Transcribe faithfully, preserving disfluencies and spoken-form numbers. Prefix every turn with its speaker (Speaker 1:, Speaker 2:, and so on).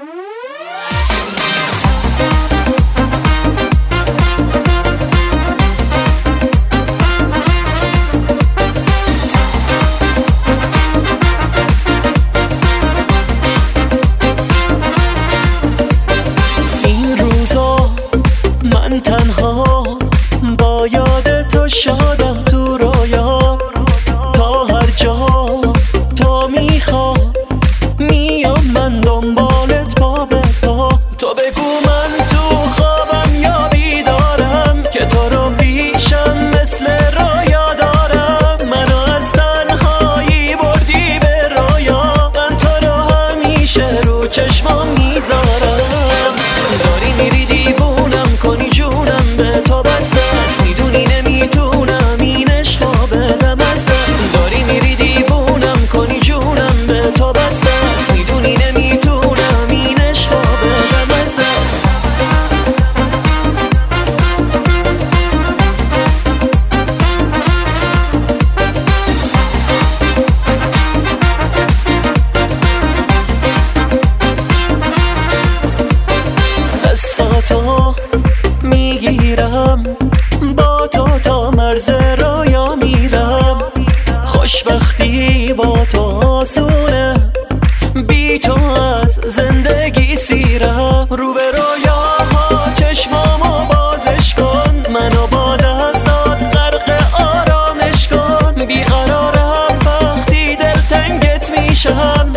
Speaker 1: من تنها با یاد تو شادم تو رویا، تا هر جا تو میخواد میام من دنبالت پا به پا. تو بگو من تو خوابم یا بیدارم که تو رو پیشم مثل رویا دارم. منو از تنهایی بردی به رویا، من تو رو همیشه رو چشمام میذارم. داری میری دیوونم کنی جونم به تو بسته است، میدونی نمیتونم این عشقا بدم از دست. داری میری دیوونم کنی جونم به تو بسته است، میدونی نمیتونم این عشقا بدم از دست. دستاتو میگیرم با تو تا مرز رویا میرم. خوشبختی با تو آسونه، بی تو از زندگی سیرم. رو به رویاها چشمامو بازش کن، منو با دستات غرق آرامش کن. بیقرارم وقتی دلتنگت میشم،